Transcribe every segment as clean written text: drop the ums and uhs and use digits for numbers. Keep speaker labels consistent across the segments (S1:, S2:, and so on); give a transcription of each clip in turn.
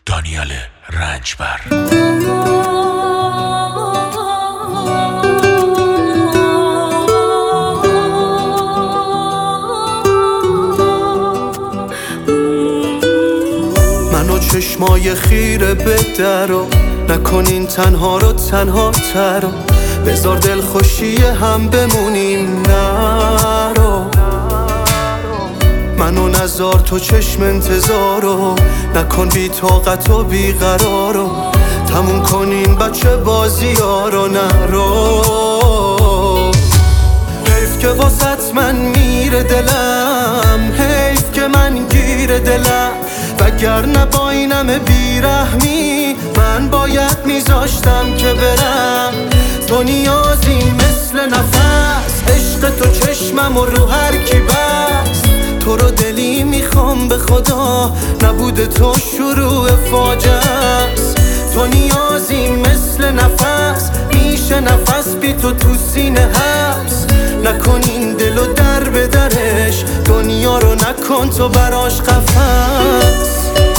S1: دانیال رنجبر.
S2: منو چشمای خیره به درو نکنین تنها رو تنها ترو بذار دل خوشی هم بمونیم نرو منو نزار تو چشم انتظارو نکن بی طاقت و بی قرارو تموم کنین بچه بازی ها رو نرو حیف که واسط من میره دلم حیف که من گیر دلم وگرنه با این همه بیرحمی من باید میذاشتم که برم تو نیازی مثل نفس عشق تو چشمم و رو هر کی بست تو رو دلی میخوام به خدا نبود تو شروع فاجعه است تو نیازی مثل نفس میشه نفس بی تو تو سینه حبس نکن این دلو در به درش دنیا رو نکن تو براش قفس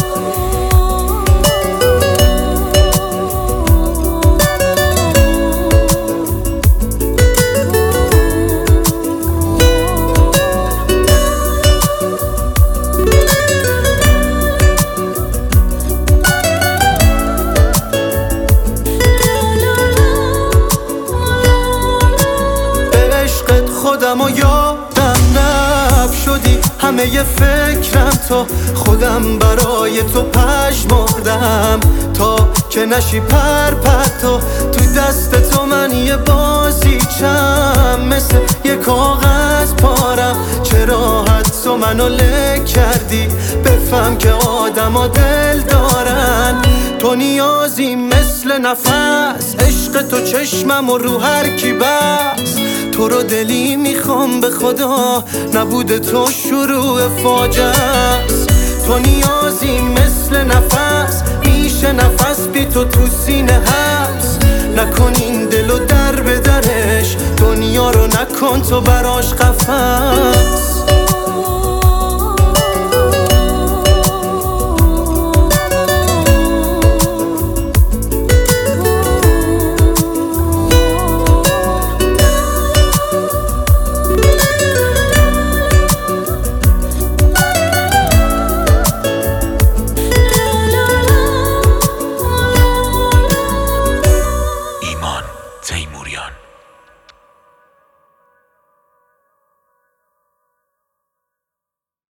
S2: خودم و یادم نب شدی همه ی فکرم تو خودم برای تو پژمردم تا که نشی تو دست تو من یه بازیچم مثل یه کاغذ پارم چرا حد تو منو لک کردی بفهم که آدم ها دل دارن تو نیازی مثل نفس عشق تو چشمم و رو هر کی بست تو رو دلی میخوام به خدا نبود تو شروع فاجعه است تو نیازی مثل نفس میشه نفس بی تو تو سینه حبس نکن این دلو در به درش دنیا رو نکن تو براش قفس